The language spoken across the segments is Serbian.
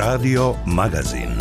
Radio Magazin.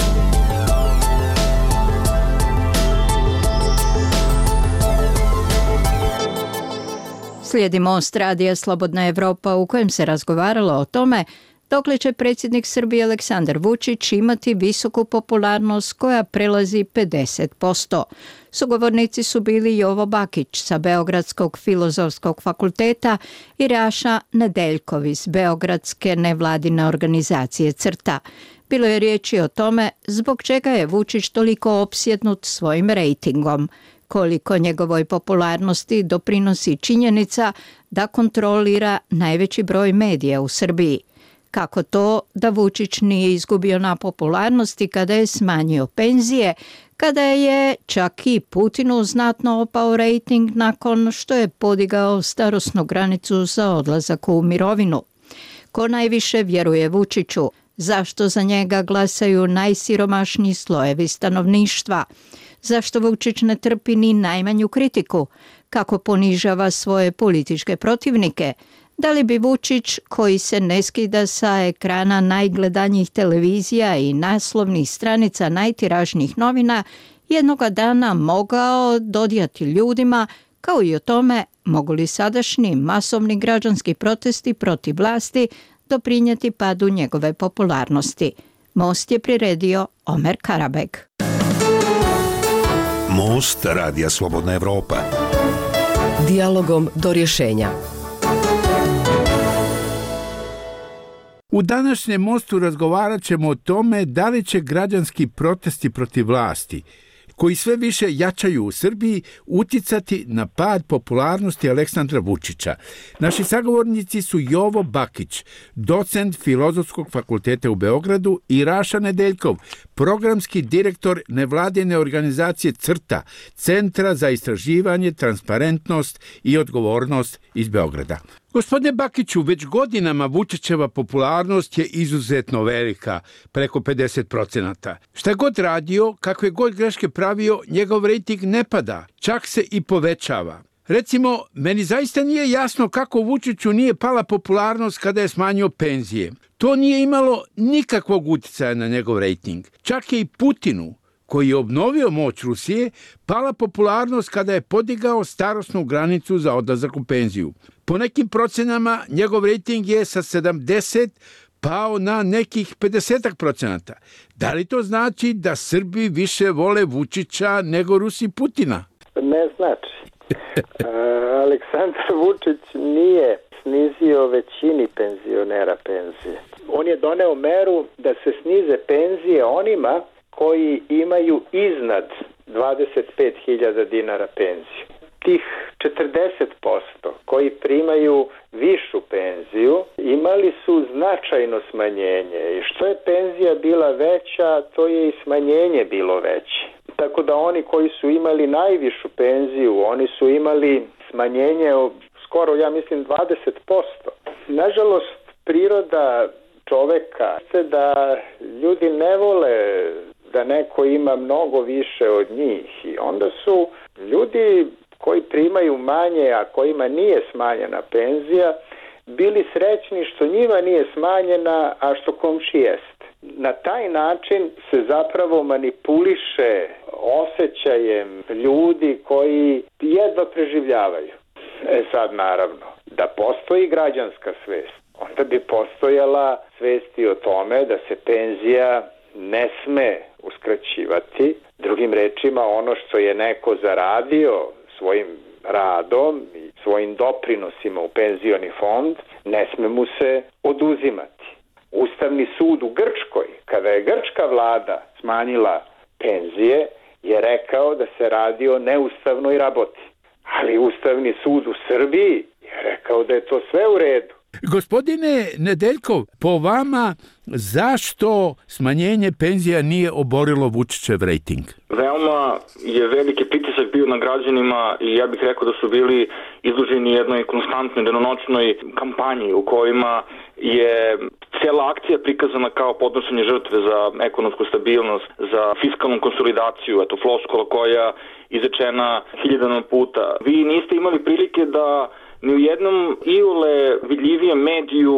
Slijedi Most radija Slobodna Evropa u kojem se razgovaralo o tome dokle će predsjednik Srbije Aleksandar Vučić imati visoku popularnost koja prelazi 50%. Sugovornici su bili Jovo Bakić sa Beogradskog filozofskog fakulteta i Raša Nedeljkov iz Beogradske nevladine organizacije CRTA. Bilo je riječi o tome zbog čega je Vučić toliko opsjednut svojim rejtingom, koliko njegovoj popularnosti doprinosi činjenica da kontrolira najveći broj medija u Srbiji. Kako to da Vučić nije izgubio na popularnosti kada je smanjio penzije, kada je čak i Putinu znatno opao rejting nakon što je podigao starosnu granicu za odlazak u mirovinu. Ko najviše vjeruje Vučiću? Zašto za njega glasaju najsiromašniji slojevi stanovništva? Zašto Vučić ne trpi ni najmanju kritiku? Kako ponižava svoje političke protivnike? Da li bi Vučić, koji se ne skida sa ekrana najgledanijih televizija i naslovnih stranica najtiražnijih novina, jednoga dana mogao dodijati ljudima, kao i o tome mogu li sadašnji masovni građanski protesti protiv vlasti doprinijeti padu njegove popularnosti? Most je priredio Omer Karabeg. Most radija Slobodna Evropa. Dijalogom do rješenja. U današnjem Mostu razgovarat ćemo o tome da li će građanski protesti protiv vlasti, koji sve više jačaju u Srbiji, uticati na pad popularnosti Aleksandra Vučića. Naši sagovornici su Jovo Bakić, docent Filozofskog fakulteta u Beogradu, i Raša Nedeljkov, programski direktor nevladine organizacije CRTA, Centra za istraživanje, transparentnost i odgovornost iz Beograda. Gospodine Bakiću, već godinama Vučićeva popularnost je izuzetno velika, preko 50%. Šta god radio, kakve god greške pravio, njegov rejting ne pada, čak se i povećava. Recimo, meni zaista nije jasno kako Vučiću nije pala popularnost kada je smanjio penzije. To nije imalo nikakvog utjecaja na njegov rejting. Čak je i Putinu, koji je obnovio moć Rusije, pala popularnost kada je podigao starosnu granicu za odlazak u penziju. Po nekim procenama njegov rejting je sa 70 pao na nekih 50%. Da li to znači da Srbi više vole Vučića nego Rusi Putina? Ne znači. Aleksandar Vučić nije snizio većini penzionera penzije. On je doneo meru da se snize penzije onima koji imaju iznad 25.000 dinara penziju. Tih 40% koji primaju višu penziju imali su značajno smanjenje i što je penzija bila veća, to je i smanjenje bilo veće. Tako da oni koji su imali najvišu penziju, oni su imali smanjenje skoro, ja mislim, 20%. Nažalost, priroda čoveka je da ljudi ne vole da neko ima mnogo više od njih i onda su ljudi koji primaju manje, a kojima nije smanjena penzija, bili srećni što njima nije smanjena, a što komši jest. Na taj način se zapravo manipuliše osjećajem ljudi koji jedva preživljavaju. Sad naravno, da postoji građanska svest, onda bi postojala svest i o tome da se penzija ne sme uskraćivati. Drugim rečima, ono što je neko zaradio svojim radom i svojim doprinosima u penzioni fond, ne sme mu se oduzimati. Ustavni sud u Grčkoj, kada je grčka vlada smanjila penzije, je rekao da se radi o neustavnoj raboti. Ali Ustavni sud u Srbiji je rekao da je to sve u redu. Gospodine Nedeljkov, po vama zašto smanjenje penzija nije oborilo Vučićev rejting? Veoma je veliki pritisak bio na građanima i ja bih rekao da su bili izloženi jednoj konstantnoj danonoćnoj kampanji u kojima je cijela akcija prikazana kao podnošenje žrtve za ekonomsku stabilnost, za fiskalnu konsolidaciju, eto floskula koja izrečena hiljadama puta. Vi niste imali prilike da ni u jednom iole vidljivijem mediju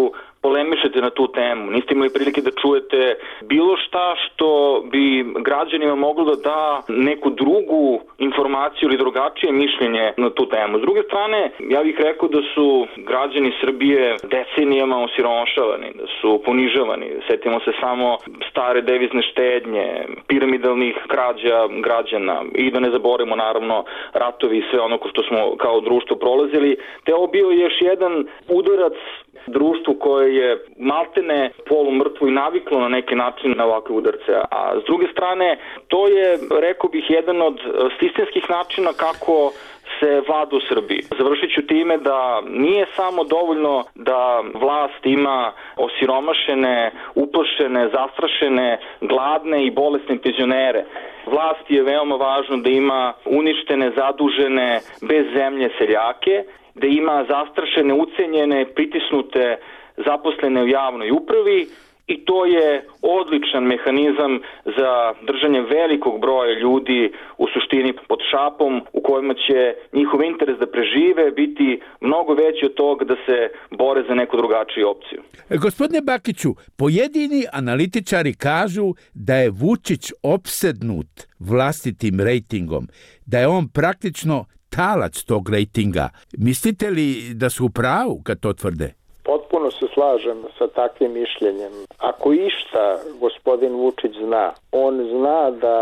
polemišete na tu temu, niste imali prilike da čujete bilo šta što bi građanima moglo da da neku drugu informaciju ili drugačije mišljenje na tu temu. S druge strane, ja bih rekao da su građani Srbije decenijama osiromašavani, da su ponižavani. Setimo se samo stare devizne štednje, piramidalnih krađa građana i da ne zaboravimo naravno ratovi i sve ono što smo kao društvo prolazili. Te ovo bio još jedan udarac društvu koje je maltene polumrtvo i naviklo na neki način na ovakve udarce. A s druge strane, to je, rekao bih, jedan od sistemskih načina kako se vlada u Srbiji. Završit ću time da nije samo dovoljno da vlast ima osiromašene, uplašene, zastrašene, gladne i bolesne penzionere. Vlasti je veoma važno da ima uništene, zadužene, bez zemlje seljake, da ima zastrašene, ucenjene, pritisnute, zaposlene u javnoj upravi i to je odličan mehanizam za držanje velikog broja ljudi u suštini pod šapom u kojima će njihov interes da prežive biti mnogo veći od toga da se bore za neku drugačiju opciju. Gospodine Bakiću, pojedini analitičari kažu da je Vučić opsednut vlastitim rejtingom, da je on praktično talac tog rejtinga. Mislite li da su u pravu kad to tvrde? Potpuno se slažem sa takvim mišljenjem. Ako išta gospodin Vučić zna, on zna da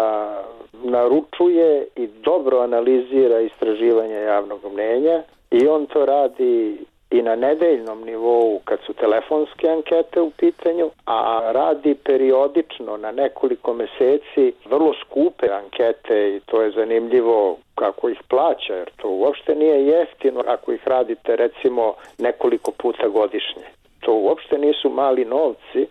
naručuje i dobro analizira istraživanje javnog mnjenja i on to radi i na nedeljnom nivou kad su telefonske ankete u pitanju, a radi periodično na nekoliko meseci vrlo skupe ankete i to je zanimljivo kako ih plaća, jer to uopšte nije jeftino ako ih radite recimo nekoliko puta godišnje. To uopšte nisu mali novci,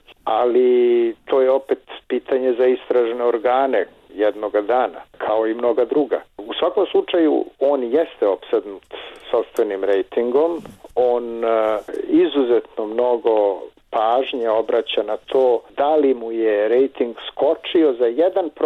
ali to je opet pitanje za istražne organe jednoga dana, kao i mnoga druga. U svakom slučaju, on jeste opsednut sopstvenim rejtingom, on izuzetno mnogo pažnje obraća na to da li mu je rejting skočio za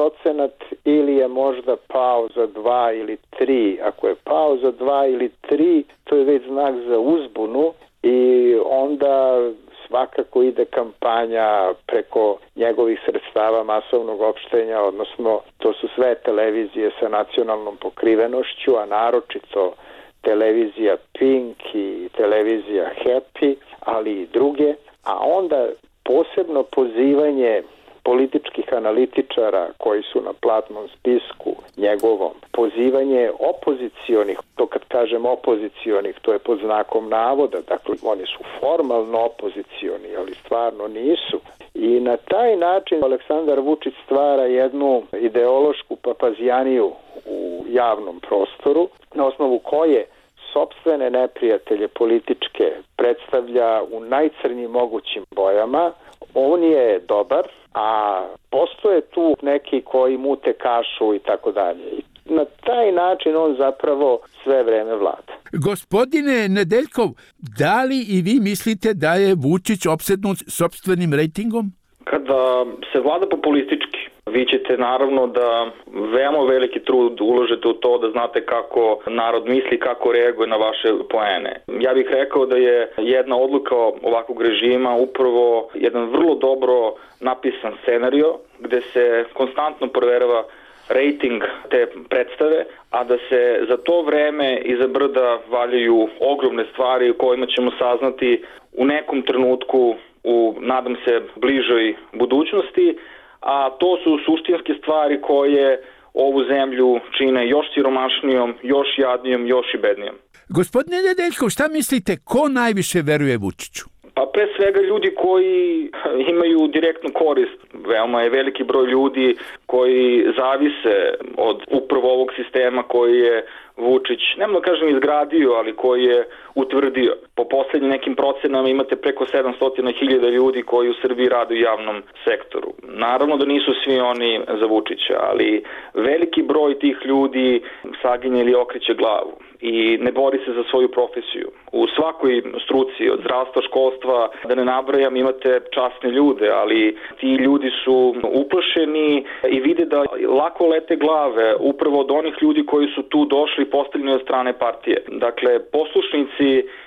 1% ili je možda pao za 2 ili 3. Ako je pao za 2 ili 3, to je već znak za uzbunu i onda svakako ide kampanja preko njegovih sredstava masovnog opštenja, odnosno to su sve televizije sa nacionalnom pokrivenošću, a naročito televizija Pink i televizija Happy, ali i druge, a onda posebno pozivanje političkih analitičara koji su na platnom spisku njegovom, pozivanje opozicionih, to kad kažem opozicionih, to je pod znakom navoda, dakle oni su formalno opozicioni, ali stvarno nisu. I na taj način Aleksandar Vučić stvara jednu ideološku papazijaniju u javnom prostoru, na osnovu koje sopstvene neprijatelje političke predstavlja u najcrnjim mogućim bojama. On je dobar, a postoje tu neki koji mute kašu i tako dalje. Na taj način on zapravo sve vreme vlada. Gospodine Nedeljkov, da li i vi mislite da je Vučić opsednut sopstvenim rejtingom? Kada se vlada populistički, vi ćete naravno da veoma veliki trud uložite u to da znate kako narod misli, kako reaguje na vaše poene. Ja bih rekao da je jedna odluka ovakvog režima upravo jedan vrlo dobro napisan scenario gde se konstantno proverava rejting te predstave, a da se za to vreme iza brda valjaju ogromne stvari u kojima ćemo saznati u nekom trenutku u, nadam se, bližoj budućnosti, a to su suštinske stvari koje ovu zemlju čine još siromašnijom, još jadnijom, još i bednijom. Gospodine Nedeljkov, šta mislite, ko najviše veruje Vučiću? Pa pre svega ljudi koji imaju direktnu korist. Veoma je veliki broj ljudi koji zavise od upravo ovog sistema koji je Vučić, ne mogu da kažem izgradio, ali koji je utvrdio. Po poslednjim nekim procenama imate preko 700.000 ljudi koji u Srbiji rade u javnom sektoru. Naravno da nisu svi oni za Vučića, ali veliki broj tih ljudi saginje ili okreće glavu i ne bori se za svoju profesiju. U svakoj struci, od zdravstva, školstva, da ne nabrajam, imate časne ljude, ali ti ljudi su uplašeni i vide da lako lete glave upravo od onih ljudi koji su tu došli postavljeni od strane partije. Dakle, poslušnici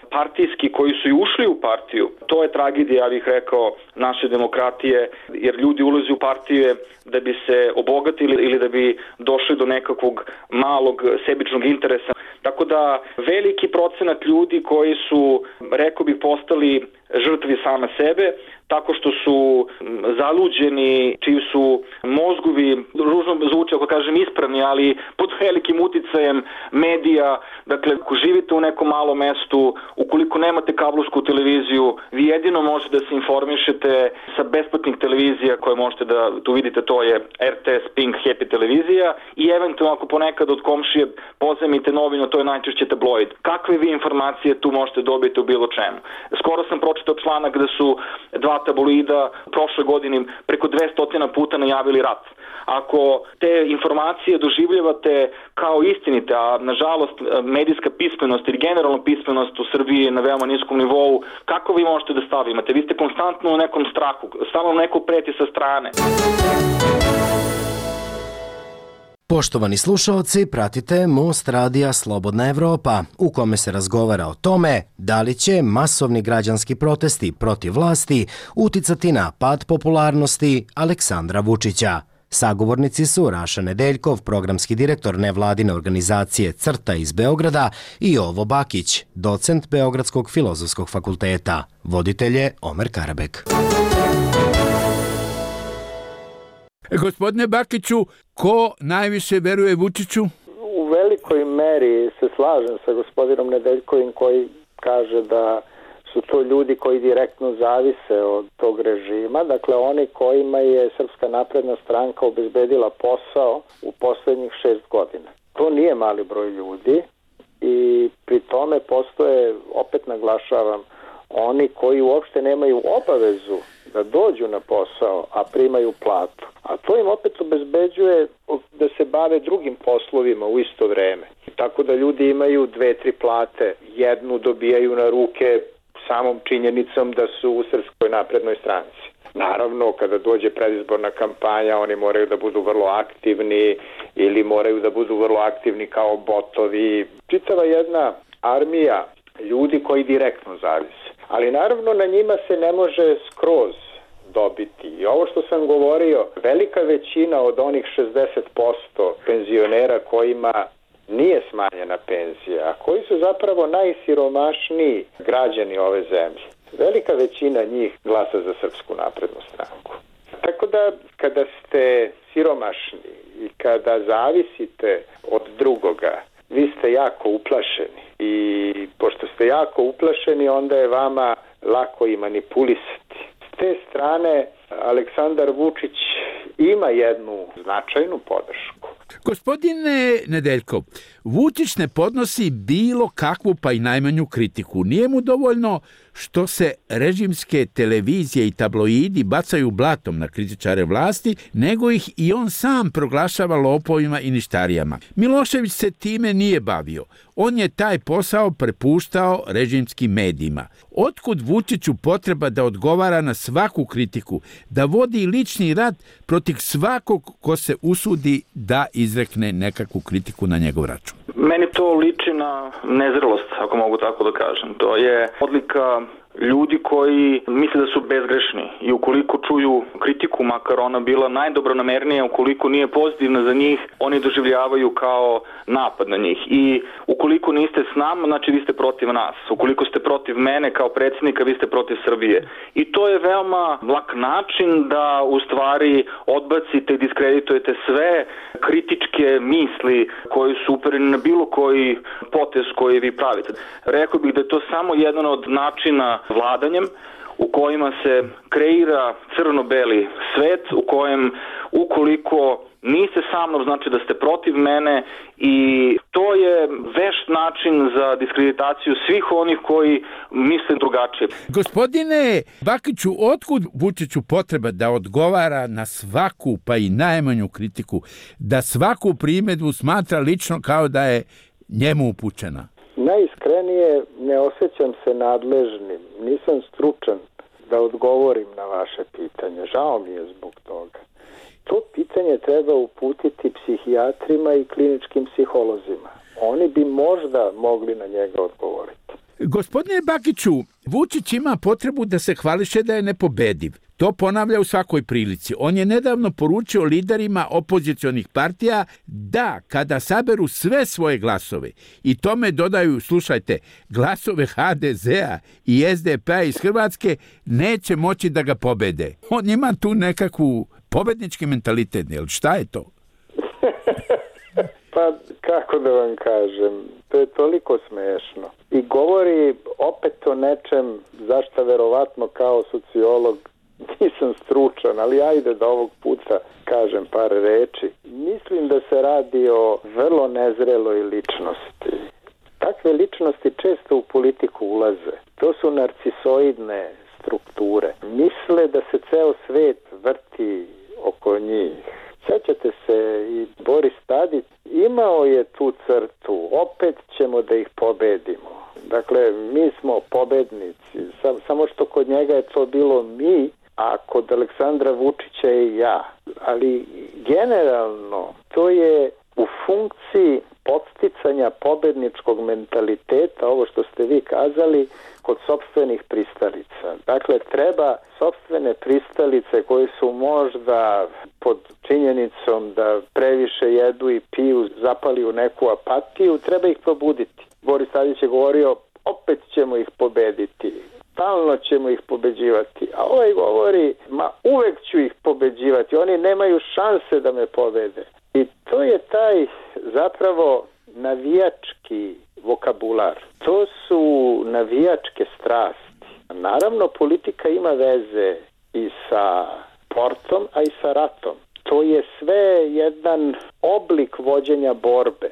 partijski koji su i ušli u partiju. To je tragedija, ja bih rekao, naše demokratije, jer ljudi ulaze u partije da bi se obogatili ili da bi došli do nekakvog malog sebičnog interesa. Tako da veliki procenat ljudi koji su, rekao bih, postali žrtvi same sebe, tako što su zaluđeni, čiji su mozgovi, ružno zvuči ako kažem ispravni, ali pod velikim uticajem medija. Dakle, ako živite u nekom malom mestu, ukoliko nemate kablovsku televiziju, vi jedino možete da se informišete sa besplatnih televizija koje možete da tu vidite, to je RTS, Pink, Happy televizija i eventualno ako ponekad od komšije pozajmite novinu, to je najčešće tabloid. Kakve vi informacije tu možete dobiti u bilo čemu? Skoro sam pročitao članak da su dva tabloida prošle godine preko 200 puta najavili rat. Ako te informacije doživljavate kao istinite, a nažalost medijska pismenost ili generalna pismenost u Srbiji je na veoma niskom nivou, kako vi možete da stavimate? Vi ste konstantno u nekom strahu, stalno neko preti sa strane. Poštovani slušaoci, pratite Most radija Slobodna Evropa, u kome se razgovara o tome da li će masovni građanski protesti protiv vlasti uticati na pad popularnosti Aleksandra Vučića. Sagovornici su Raša Nedeljkov, programski direktor nevladine organizacije CRTA iz Beograda, i Jovo Bakić, docent Beogradskog filozofskog fakulteta. Voditelj je Omer Karabek. Gospodine Bakiću, ko najviše veruje Vučiću? U velikoj meri se slažem sa gospodinom Nedeljkovim koji kaže da su to ljudi koji direktno zavise od tog režima, dakle oni kojima je Srpska napredna stranka obezbedila posao u poslednjih 6 godina. To nije mali broj ljudi i pri tome postoje, opet naglašavam, oni koji uopšte nemaju obavezu da dođu na posao, a primaju platu. A to im opet obezbeđuje da se bave drugim poslovima u isto vreme. Tako da ljudi imaju 2-3 plate, jednu dobijaju na ruke samom činjenicom da su u Srpskoj naprednoj stranci. Naravno, kada dođe predizborna kampanja, oni moraju da budu vrlo aktivni ili moraju da budu vrlo aktivni kao botovi. Čitava jedna armija ljudi koji direktno zavise. Ali naravno na njima se ne može skroz dobiti. I ovo što sam govorio, velika većina od onih 60% penzionera kojima nije smanjena penzija, a koji su zapravo najsiromašniji građani ove zemlje. Velika većina njih glasa za Srpsku naprednu stranku. Tako da kada ste siromašni i kada zavisite od drugoga, vi ste jako uplašeni. I pošto ste jako uplašeni, onda je vama lako i manipulisati. S te strane, Aleksandar Vučić ima jednu značajnu podršku. Gospodine Nedeljkov, Vučić ne podnosi bilo kakvu pa i najmanju kritiku. Nije mu dovoljno što se režimske televizije i tabloidi bacaju blatom na kritičare vlasti, nego ih i on sam proglašava lopovima i ništarijama. Milošević se time nije bavio. On je taj posao prepuštao režimskim medijima. Otkud Vučiću potreba da odgovara na svaku kritiku, da vodi lični rat protiv svakog ko se usudi da izrekne nekakvu kritiku na njegov račun? Meni to liči na nezrelost, ako mogu tako da kažem. To je odlika ljudi koji misle da su bezgrešni i ukoliko čuju kritiku, makar ona bila najdobronamernija, ukoliko nije pozitivna za njih, oni doživljavaju kao napad na njih. I ukoliko niste s nama, znači vi ste protiv nas. Ukoliko ste protiv mene kao predsjednika, vi ste protiv Srbije. I to je veoma lak način da u stvari odbacite i diskreditujete sve kritičke misli koje su uperene na bilo koji potez koji vi pravite. Rekao bih da je to samo jedan od načina vladanjem u kojima se kreira crno-beli svet, u kojem ukoliko niste sa mnom, znači da ste protiv mene, i to je vešt način za diskreditaciju svih onih koji misle drugačije. Gospodine Bakiću, otkud Vučiću potreba da odgovara na svaku pa i najmanju kritiku, da svaku primedbu smatra lično kao da je njemu upućena? Najiskrenije, ne osjećam se nadležnim, nisam stručan da odgovorim na vaše pitanje. Žao mi je zbog toga. To pitanje treba uputiti psihijatrima i kliničkim psiholozima. Oni bi možda mogli na njega odgovoriti. Gospodine Bakiću, Vučić ima potrebu da se hvališe da je nepobediv. To ponavlja u svakoj prilici. On je nedavno poručio liderima opozicionih partija da kada saberu sve svoje glasove i tome dodaju, slušajte, glasove HDZ-a i SDP-a iz Hrvatske, neće moći da ga pobede. On ima tu nekakvu pobednički mentalitet, jel šta je to? Pa kako da vam kažem, to je toliko smešno. I govori opet o nečem zašto verovatno kao sociolog nisam stručan, ali ajde da ovog puta kažem par reči. Mislim da se radi o vrlo nezreloj ličnosti. Takve ličnosti često u politiku ulaze. To su narcisoidne strukture. Misle da se ceo svet vrti oko njih. Sjećate se, i Boris Tadić imao je tu crtu, opet ćemo da ih pobedimo. Dakle, mi smo pobednici, samo što kod njega je to bilo mi, a kod Aleksandra Vučića je ja. Ali generalno to je u funkciji podsticanja pobedničkog mentaliteta, ovo što ste vi kazali, kod sopstvenih pristalica. Dakle, treba sopstvene pristalice koje su možda pod činjenicom da previše jedu i piju, zapali u neku apatiju, treba ih probuditi. Boris Tadić je govorio, opet ćemo ih pobediti, stalno ćemo ih pobeđivati. A ovaj govori, uvek ću ih pobeđivati, oni nemaju šanse da me pobede. I to je taj zapravo navijački vokabular. To su navijačke strasti. Naravno, politika ima veze i sa sportom, a i sa ratom. To je sve jedan oblik vođenja borbe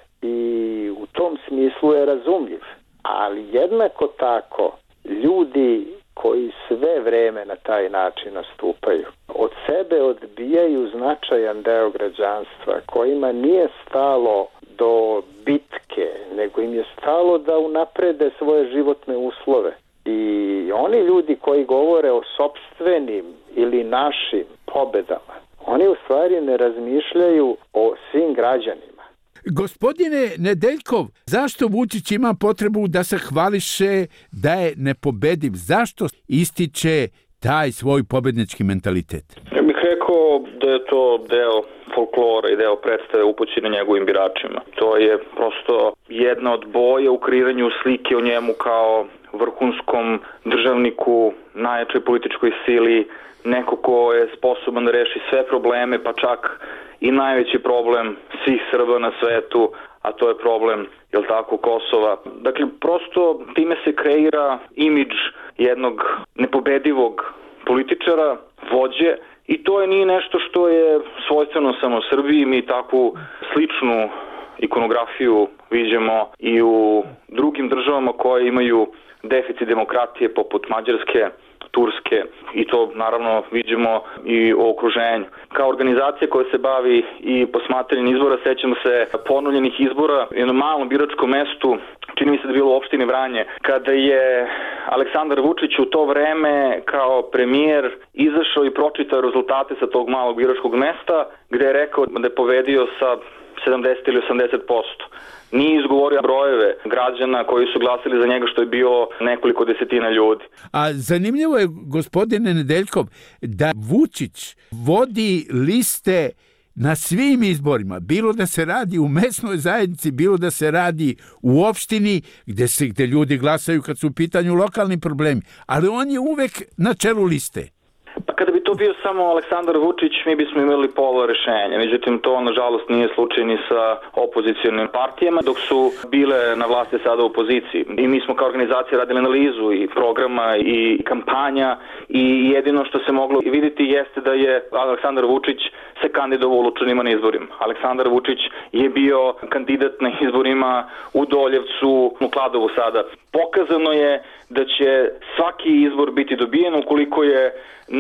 i u tom smislu je razumljiv. Ali jednako tako, ljudi koji sve vreme na taj način nastupaju, od sebe odbijaju značajan deo građanstva, kojima nije stalo do bitke, nego im je stalo da unaprede svoje životne uslove. I oni ljudi koji govore o sopstvenim ili našim pobedama, oni u stvari ne razmišljaju o svim građanima. Gospodine Nedeljkov, zašto Vučić ima potrebu da se hvališe da je nepobediv? Zašto ističe taj svoj pobednički mentalitet? Ja bih rekao da je to deo folklora i deo predstave upućene njegovim biračima. To je prosto jedna od boja u kreiranju slike o njemu kao vrhunskom državniku, najjačoj političkoj sili, neko ko je sposoban da reši sve probleme, pa čak i najveći problem svih Srba na svetu, a to je problem, jel tako, Kosova. Dakle, prosto time se kreira imidž jednog nepobedivog političara, vođe, i to nije nešto što je svojstveno samo Srbiji. Mi takvu sličnu ikonografiju viđamo i u drugim državama koje imaju deficit demokratije poput Mađarske, Turske, i to naravno vidimo i u okruženju. Kao organizacija koja se bavi i posmatranjem izbora, sećamo se ponovljenih izbora u jednom malom biračkom mestu, čini mi se da je bilo u opštini Vranje, kada je Aleksandar Vučić u to vreme kao premijer izašao i pročitao rezultate sa tog malog biračkog mesta, gde je rekao da je pobedio sa 70 ili 80%. Nije izgovorio brojeve građana koji su glasili za njega, što je bilo nekoliko desetina ljudi. A zanimljivo je, gospodine Nedeljkov, da Vučić vodi liste na svim izborima, bilo da se radi u mesnoj zajednici, bilo da se radi u opštini gde ljudi glasaju kad su u pitanju lokalni problemi, ali on je uvek na čelu liste. Pa kada bi to bio samo Aleksandar Vučić, mi bismo imali pola rešenja. Međutim, to nažalost nije slučaj ni sa opozicionim partijama, dok su bile na vlasti sada u opoziciji. I mi smo kao organizacija radili analizu i programa i kampanja, i jedino što se moglo vidjeti jeste da je Aleksandar Vučić se kandidovao u Lučanima na izborima. Aleksandar Vučić je bio kandidat na izborima u Doljevcu, u Kladovu sada. Pokazano je da će svaki izbor biti dobijen ukoliko je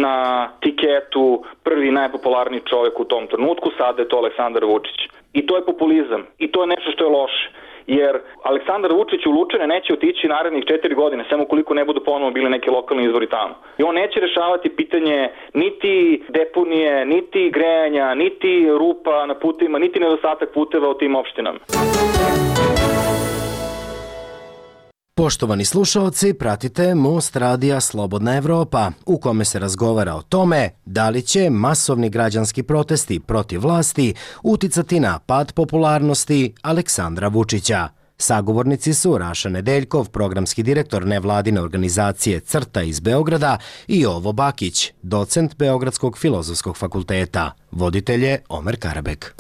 na tiketu prvi najpopularniji čovjek u tom trenutku, sada je to Aleksandar Vučić. I to je populizam. I to je nešto što je loše. Jer Aleksandar Vučić u Lučane neće otići narednih 4 godine, samo ukoliko ne budu ponovo bili neki lokalni izbori tamo. I on neće rešavati pitanje niti deponije, niti grejanja, niti rupa na putevima, niti nedostatak puteva u tim opštinama. Poštovani slušaoci, pratite Most radija Slobodna Evropa, u kome se razgovara o tome da li će masovni građanski protesti protiv vlasti uticati na pad popularnosti Aleksandra Vučića. Sagovornici su Raša Nedeljkov, programski direktor nevladine organizacije CRTA iz Beograda, i Jovo Bakić, docent Beogradskog filozofskog fakulteta. Voditelj je Omer Karabek.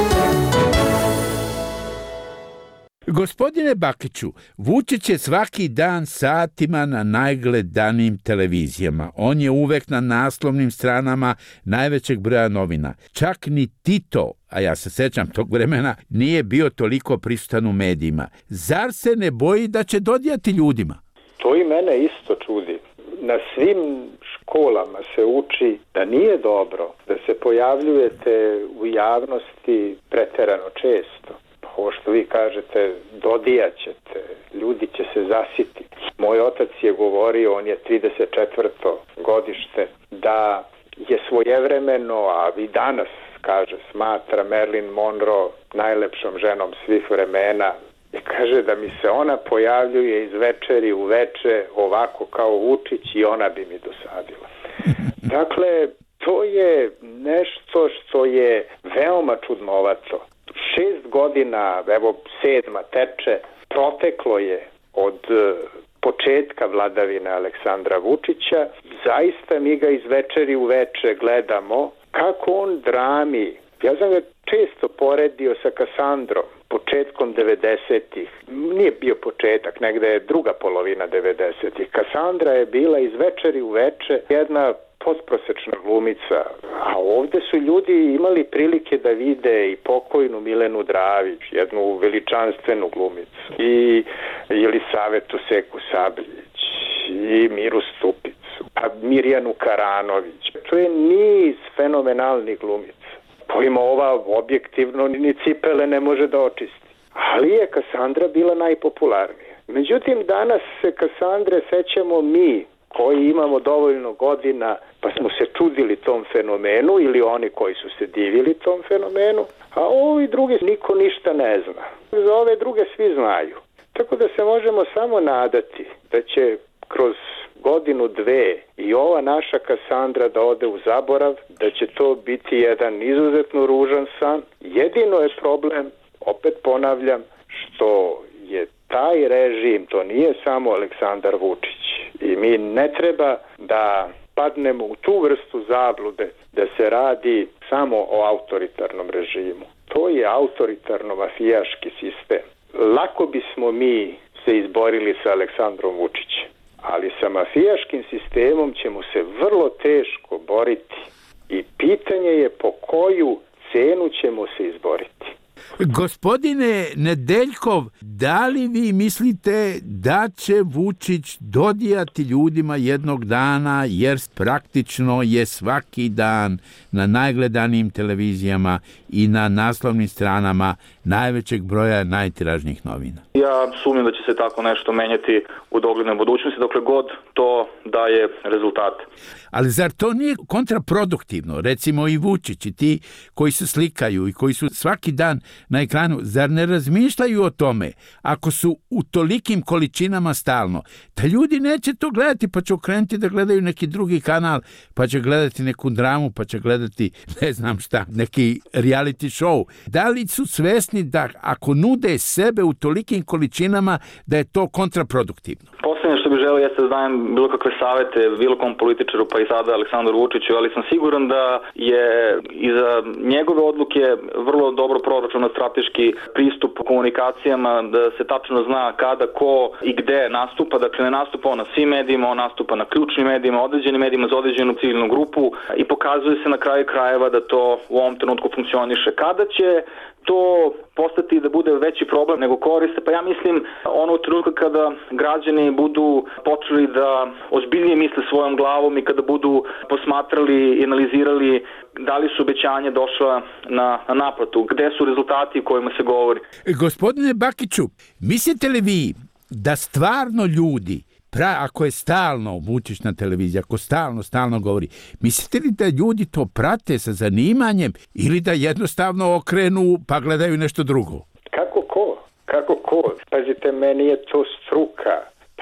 Gospodine Bakiću, Vučić je svaki dan satima na najgledanijim televizijama. On je uvek na naslovnim stranama najvećeg broja novina. Čak ni Tito, a ja se sećam tog vremena, nije bio toliko prisutan u medijima. Zar se ne boji da će dodijati ljudima? To i mene isto čudi. Na svim školama se uči da nije dobro da se pojavljujete u javnosti preterano često. Ovo što vi kažete, dodijaćete, ljudi će se zasititi. Moj otac je govorio, on je 34. godište, da je svojevremeno, a i danas, kaže, smatra Marilyn Monroe najlepšom ženom svih vremena. I kaže da mi se ona pojavljuje iz večeri u veče ovako kao Vučić i ona bi mi dosadila. Dakle, to je nešto što je veoma čudnovato. 6 godina, evo 7. teče, proteklo je od početka vladavine Aleksandra Vučića. Zaista mi ga iz večeri u veče gledamo kako on drami. Ja sam ga često poredio sa Kasandrom početkom 90-ih. Nije bio početak, negde je druga polovina 90-ih. Kasandra je bila iz večeri u veče jedna postprosečna glumica, a ovde su ljudi imali prilike da vide i pokojnu Milenu Dravić, jednu veličanstvenu glumicu, i Jelisavetu Seku Sabljić, i Miru Stupicu, a Mirjanu Karanović. To je niz fenomenalnih glumica, kojima ova objektivno ni cipele ne može da očisti. Ali je Kasandra bila najpopularnija. Međutim, danas se Kasandre sećamo mi, koji imamo dovoljno godina, pa smo se čudili tom fenomenu, ili oni koji su se divili tom fenomenu, a ovi drugi niko ništa ne zna. Za ove druge svi znaju. Tako da se možemo samo nadati da će kroz godinu, dve i ova naša Kasandra da ode u zaborav, da će to biti jedan izuzetno ružan san. Jedino je problem, opet ponavljam, što je taj režim, to nije samo Aleksandar Vučić. I mi ne treba da padnemo u tu vrstu zablude da se radi samo o autoritarnom režimu. To je autoritarno-mafijaški sistem. Lako bismo mi se izborili sa Aleksandrom Vučićem, ali sa mafijaškim sistemom ćemo se vrlo teško boriti. I pitanje je po koju cenu ćemo se izboriti. Gospodine Nedeljkov, da li vi mislite da će Vučić dodijati ljudima jednog dana, jer praktično je svaki dan na najgledanijim televizijama i na naslovnim stranama najvećeg broja najtiražnijih novina? Ja sumnjam da će se tako nešto menjati u doglednoj budućnosti, dokle god to daje rezultate. Ali zar to nije kontraproduktivno? Recimo i Vučić i ti koji se slikaju i koji su svaki dan na ekranu, zar ne razmišljaju o tome, ako su u tolikim količinama stalno, da ljudi neće to gledati, pa će okrenuti da gledaju neki drugi kanal, pa će gledati neku dramu, pa će gledati, ne znam šta, neki reality show. Da li su svesni da ako nude sebe u tolikim količinama, da je to kontraproduktivno? Poslednje što bih želeo jeste da dajem bilo kakve savete bilo kom političaru, pa i sada Aleksandru Vučiću, ali sam siguran da je iza njegove odluke vrlo dobro proračunat strateški pristup komunikacijama, da se tačno zna kada, ko i gde nastupa. Dakle, ne nastupa on na svim medijima, on nastupa na ključnim medijima, određenim medijima za određenu ciljnu grupu i pokazuje se na kraju krajeva da to u ovom trenutku funkcioniše. Kada će to postati da bude veći problem nego koriste, pa ja mislim ono trenutka kada građani budu počeli da ozbiljnije misle svojom glavom i kada budu posmatrali i analizirali da li su obećanja došla na naplatu, gde su rezultati o kojima se govori. Gospodine Bakiću, mislite li vi da stvarno ljudi, ako je stalno Vučić na televiziji, ako stalno govori, mislite li da ljudi to prate sa zanimanjem ili da jednostavno okrenu pa gledaju nešto drugo? Kako ko? Pazite, meni je to struka.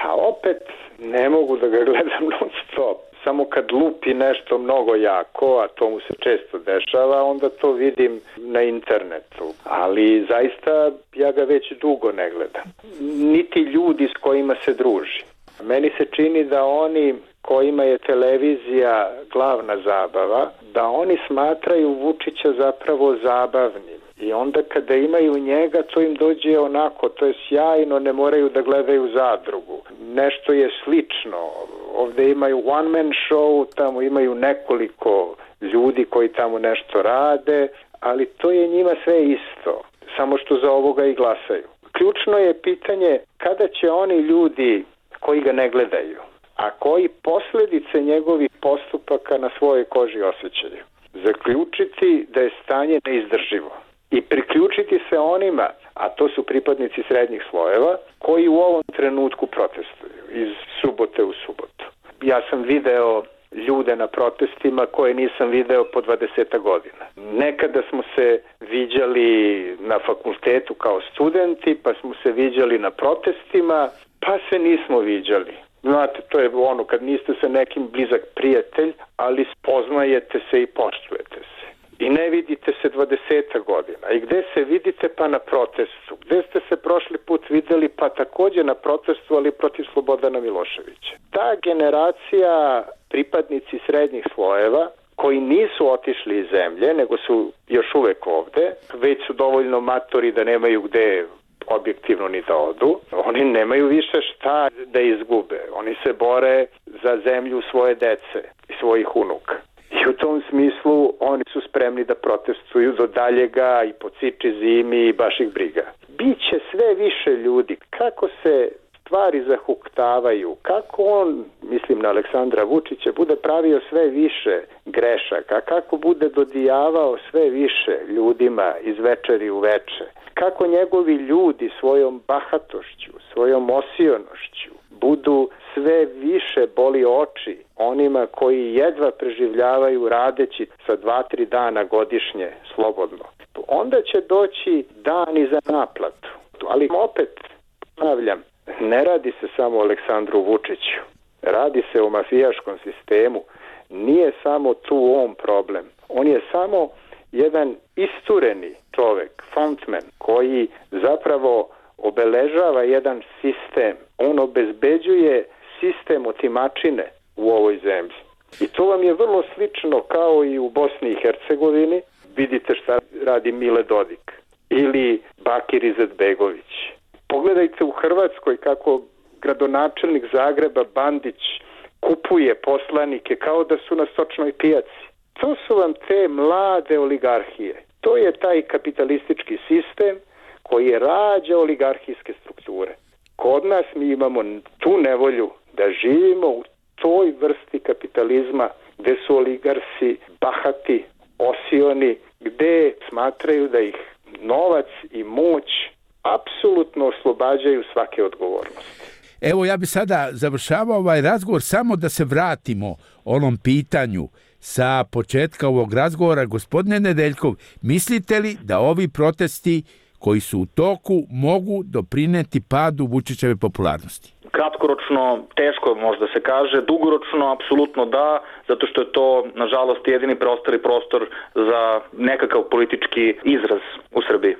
A opet ne mogu da ga gledam non stop. Samo kad lupi nešto mnogo jako, a to mu se često dešava, onda to vidim na internetu. Ali zaista ja ga već dugo ne gledam. Niti ljudi s kojima se druži. Meni se čini da oni kojima je televizija glavna zabava, da oni smatraju Vučića zapravo zabavnim. I onda kada imaju njega, to im dođe onako, to je sjajno, ne moraju da gledaju Zadrugu. Nešto je slično. Ovde imaju one man show, tamo imaju nekoliko ljudi koji tamo nešto rade, ali to je njima sve isto, samo što za ovoga i glasaju. Ključno je pitanje kada će oni ljudi koji ga ne gledaju, a koji posljedice njegovih postupaka na svojoj koži osjećaju, zaključiti da je stanje neizdrživo i priključiti se onima, a to su pripadnici srednjih slojeva, koji u ovom trenutku protestuju iz subote u subotu. Ja sam video ljude na protestima koje nisam video po 20 godina. Nekada smo se viđali na fakultetu kao studenti, pa smo se viđali na protestima, pa se nismo viđali. Znate, to je ono kad niste sa nekim blizak prijatelj, ali poznajete se i poštujete se. I ne vidite se 20 godina. I gde se vidite? Pa na protestu. Gde ste se prošli put videli? Pa također na protestu, ali protiv Slobodana Miloševića. Ta generacija pripadnici srednjih slojeva koji nisu otišli iz zemlje, nego su još uvek ovde, već su dovoljno matori da nemaju gde objektivno ni da odu, oni nemaju više šta da izgube. Oni se bore za zemlju svoje dece i svojih unuka. I u tom smislu oni su spremni da protestuju do daljega i po ciči zimi i baš ih briga. Biće sve više ljudi. Kako se stvari zahuktavaju, kako on, mislim na Aleksandra Vučića, bude pravio sve više grešaka, kako bude dodijavao sve više ljudima iz večeri u veče, kako njegovi ljudi svojom bahatošću, svojom osionošću budu sve više boli oči onima koji jedva preživljavaju radeći sa 2-3 dana godišnje slobodno. Onda će doći dani za naplatu. Ali opet, ponavljam, ne radi se samo o Aleksandru Vučiću. Radi se o mafijaškom sistemu. Nije samo tu on problem. On je samo jedan istureni čovek, frontman, koji zapravo obeležava jedan sistem. On obezbeđuje sistem otimačine u ovoj zemlji. I to vam je vrlo slično kao i u Bosni i Hercegovini. Vidite šta radi Mile Dodik ili Bakir Izetbegović. Pogledajte u Hrvatskoj kako gradonačelnik Zagreba Bandić kupuje poslanike kao da su na stočnoj pijaci. To su vam te mlade oligarhije. To je taj kapitalistički sistem koji rađa oligarhijske strukture. Kod nas mi imamo tu nevolju da živimo u toj vrsti kapitalizma gde su oligarsi bahati, osioni, gde smatraju da ih novac i moć apsolutno oslobađaju svake odgovornosti. Evo, ja bi sada završavao ovaj razgovor samo da se vratimo onom pitanju sa početka ovog razgovora. Gospodine Nedeljkov, mislite li da ovi protesti koji su u toku mogu doprineti padu Vučićeve popularnosti? Kratkoročno teško možda se kaže, dugoročno apsolutno da, zato što je to nažalost jedini preostali prostor za nekakav politički izraz u Srbiji.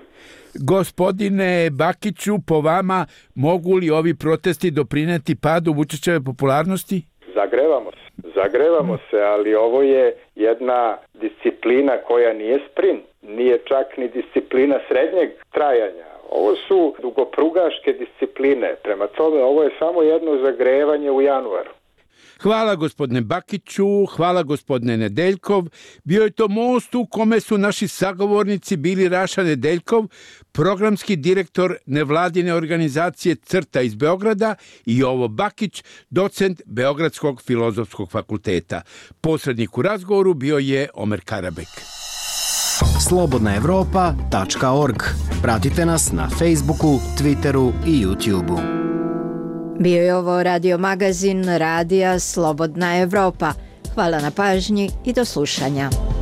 Gospodine Bakiću, po vama mogu li ovi protesti doprineti padu Vučićeve popularnosti? Zagrevamo se, ali ovo je jedna disciplina koja nije sprint, nije čak ni disciplina srednjeg trajanja. Ovo su dugoprugaške discipline, prema tome ovo je samo jedno zagrevanje u januaru. Hvala gospodine Bakiću, hvala gospodine Nedeljkov. Bio je to most u kome su naši sagovornici bili Raša Nedeljkov, programski direktor nevladine organizacije CRTA iz Beograda, i Jovo Bakić, docent Beogradskog filozofskog fakulteta. Posrednik u razgovoru bio je Omer Karabek. Slobodnaevropa.org. Pratite nas na Facebooku, Twitteru i YouTubeu. Bio je ovo radio magazin Radija Slobodna Evropa. Hvala na pažnji i do slušanja.